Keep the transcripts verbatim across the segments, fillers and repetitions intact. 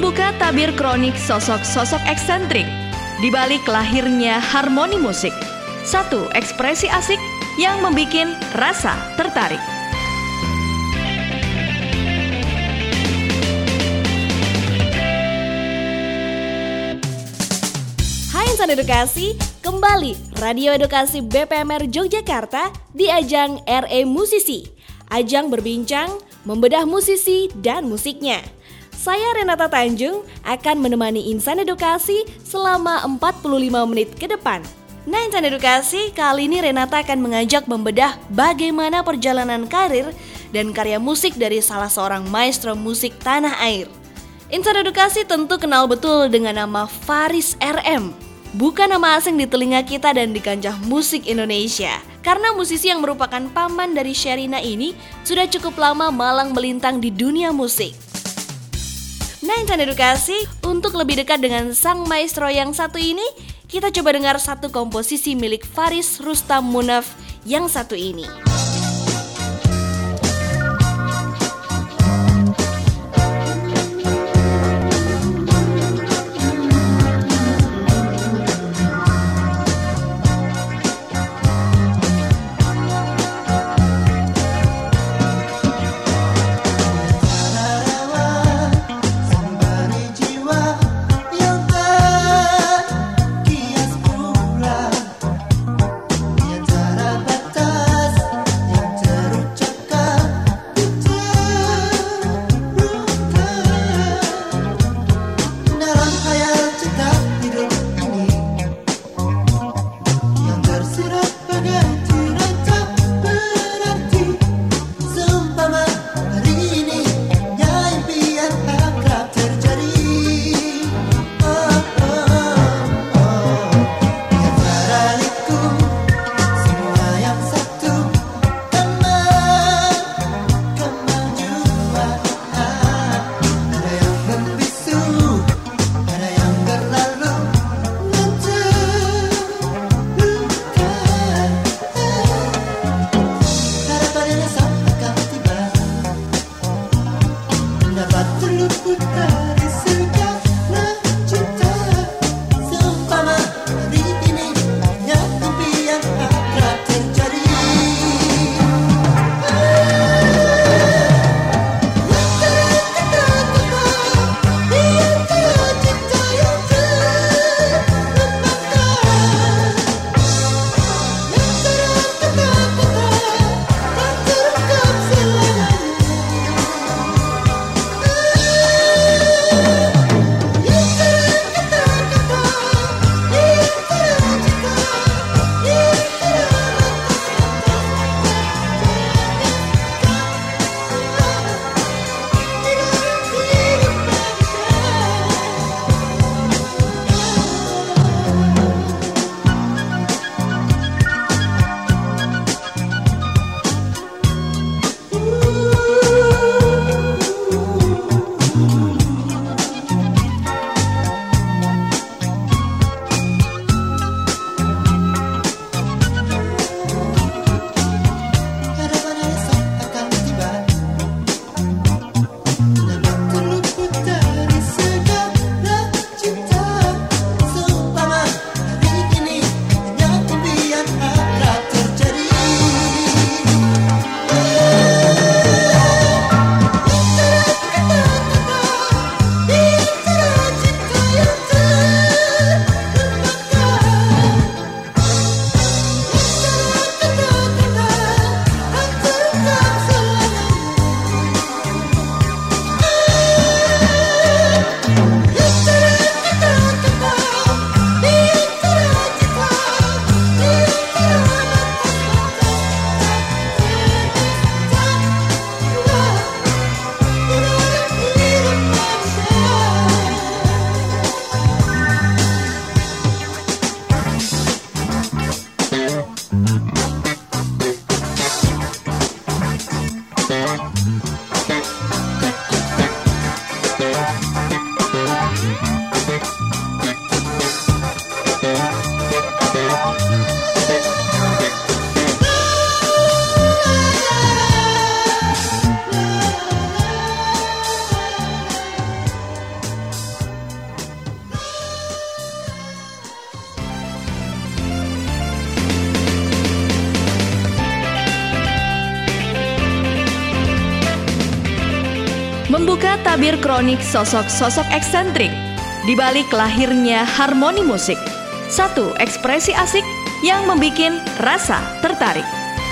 membuka tabir kronik sosok-sosok eksentrik di balik lahirnya harmoni musik. Satu ekspresi asik yang membikin rasa tertarik. Hai Insan Edukasi, kembali Radio Edukasi B P M R Yogyakarta di ajang R E Musisi. Ajang berbincang, membedah musisi dan musiknya. Saya Renata Tanjung akan menemani Insan Edukasi selama empat puluh lima menit ke depan. Nah Insan Edukasi, kali ini Renata akan mengajak membedah bagaimana perjalanan karir dan karya musik dari salah seorang maestro musik tanah air. Insan Edukasi tentu kenal betul dengan nama Faris R M. Bukan nama asing di telinga kita dan di kancah musik Indonesia. Karena musisi yang merupakan paman dari Sherina ini sudah cukup lama malang melintang di dunia musik. Nah Insan Edukasi, untuk lebih dekat dengan sang maestro yang satu ini, kita coba dengar satu komposisi milik Faris Rustam Munaf yang satu ini. Buka tabir kronik sosok-sosok eksentrik di balik lahirnya harmoni musik. Satu ekspresi asik yang membuat rasa tertarik.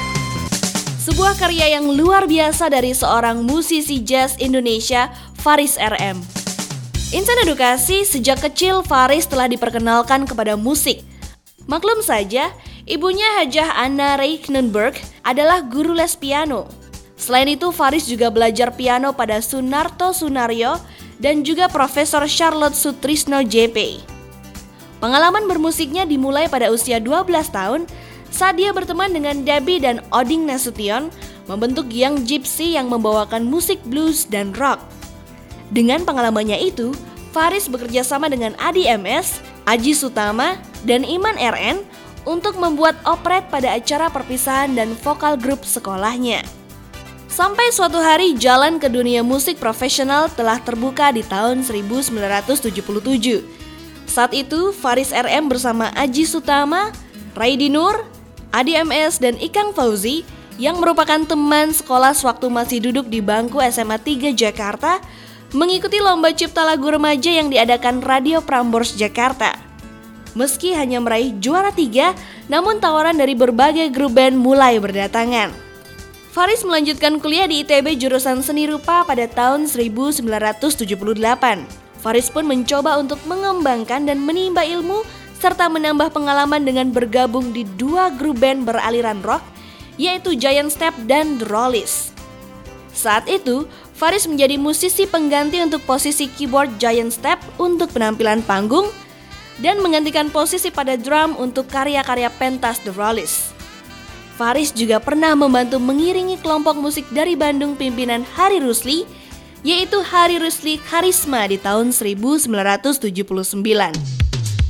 Sebuah karya yang luar biasa dari seorang musisi jazz Indonesia, Faris R M. Insan Edukasi, sejak kecil Faris telah diperkenalkan kepada musik. Maklum saja, ibunya Hajah Anna Reichenberg adalah guru les piano. Selain itu, Faris juga belajar piano pada Sunarto Sunaryo dan juga Profesor Charlotte Sutrisno J P. Pengalaman bermusiknya dimulai pada usia dua belas tahun saat dia berteman dengan Debbie dan Oding Nasution membentuk Young Gypsy yang membawakan musik blues dan rock. Dengan pengalamannya itu, Faris bekerja sama dengan Adi M S, Aji Sutama, dan Iman R N untuk membuat operet pada acara perpisahan dan vokal grup sekolahnya. Sampai suatu hari jalan ke dunia musik profesional telah terbuka di tahun seribu sembilan ratus tujuh puluh tujuh. Saat itu, Faris R M bersama Aji Sutama, Raidi Nur, Adi M S, dan Ikang Fauzi yang merupakan teman sekolah sewaktu masih duduk di bangku S M A tiga Jakarta mengikuti lomba cipta lagu remaja yang diadakan Radio Prambors Jakarta. Meski hanya meraih juara tiga, namun tawaran dari berbagai grup band mulai berdatangan. Faris melanjutkan kuliah di I T B jurusan Seni Rupa pada tahun seribu sembilan ratus tujuh puluh delapan. Faris pun mencoba untuk mengembangkan dan menimba ilmu serta menambah pengalaman dengan bergabung di dua grup band beraliran rock, yaitu Giant Step dan The Rollies. Saat itu, Faris menjadi musisi pengganti untuk posisi keyboard Giant Step untuk penampilan panggung dan menggantikan posisi pada drum untuk karya-karya pentas The Rollies. Faris juga pernah membantu mengiringi kelompok musik dari Bandung pimpinan Hari Rusli, yaitu Hari Rusli Karisma di tahun seribu sembilan ratus tujuh puluh sembilan.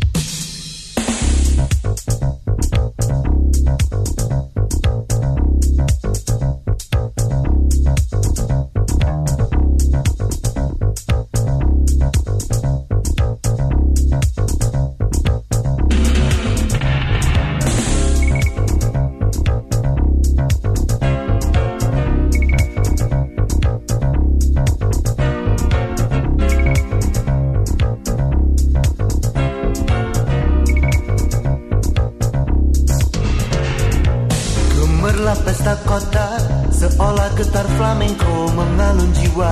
Pesta kota seolah getar flamenco mengalun jiwa.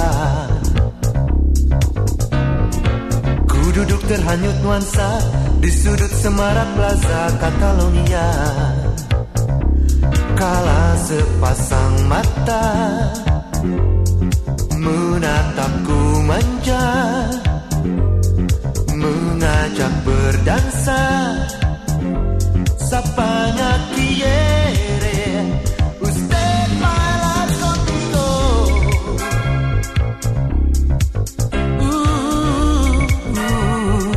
Ku duduk terhanyut nuansa di sudut semarak Plaza Catalonia. Kala sepasang mata menatapku manja, mengajak berdansa. Sapanya quiere usted bailar conmigo. Uh, uh.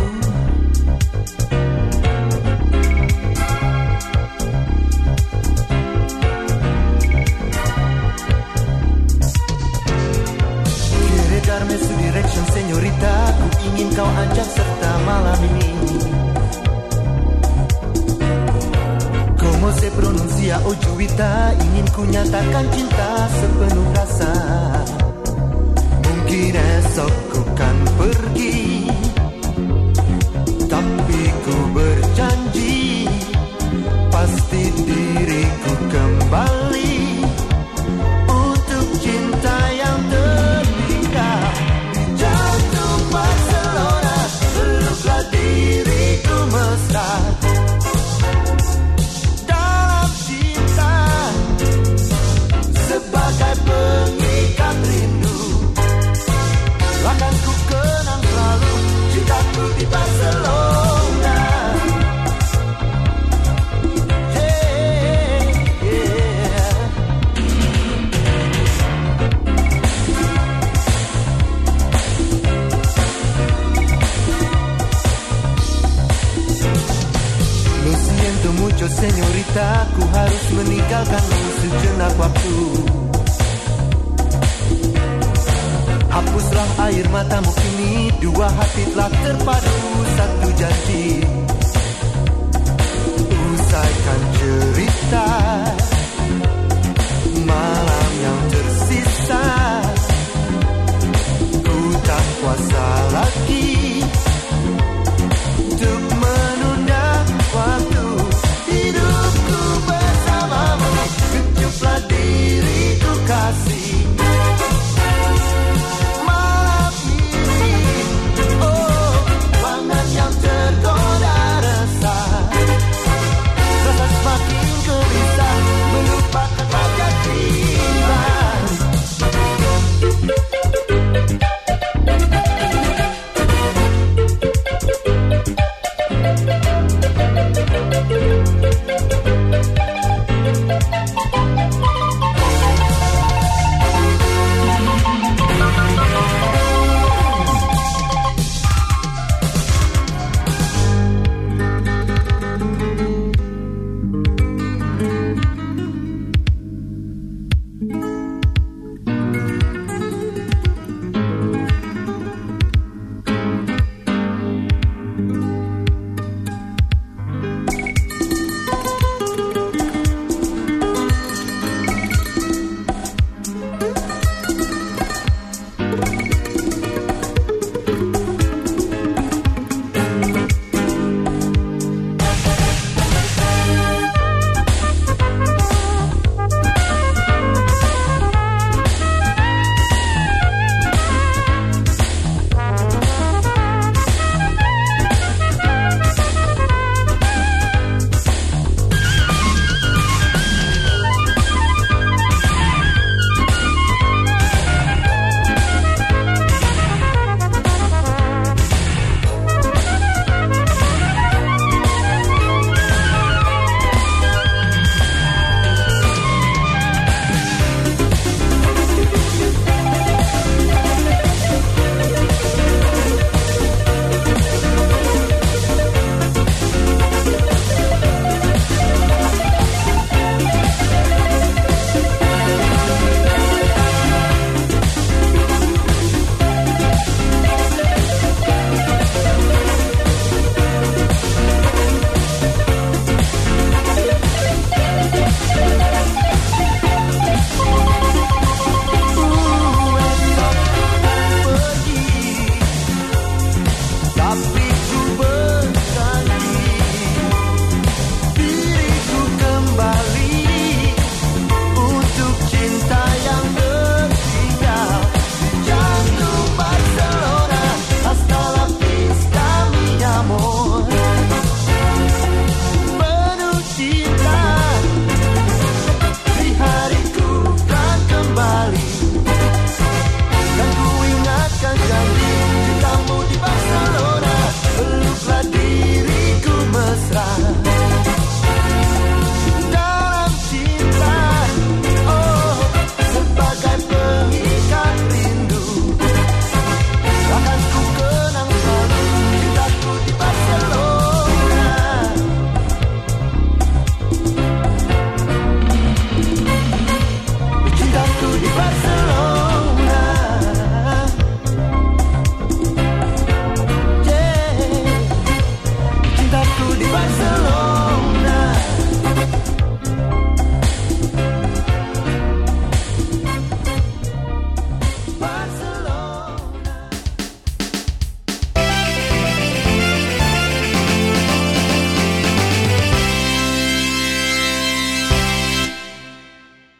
Quiere darme su direction, señorita. Ku ingin kau ajak serta malam ini. Como se pronuncia Ojuita, ingin ku nyatakan cinta sepenuh rasa. Mungkin esok ku kan pergi, tapi ku berjanji pasti diriku kembali untuk cinta yang tertinggal di jantung Barcelona. Peluklah diriku mesra sebagai pengikat rindu. Akan ku kenang selalu cintaku di Barcelona. Yeah, yeah. Lo siento mucho señorita, ku harus meninggalkanmu sejenak waktu. Hapuslah air matamu kini, dua hati telah terpadu satu janji.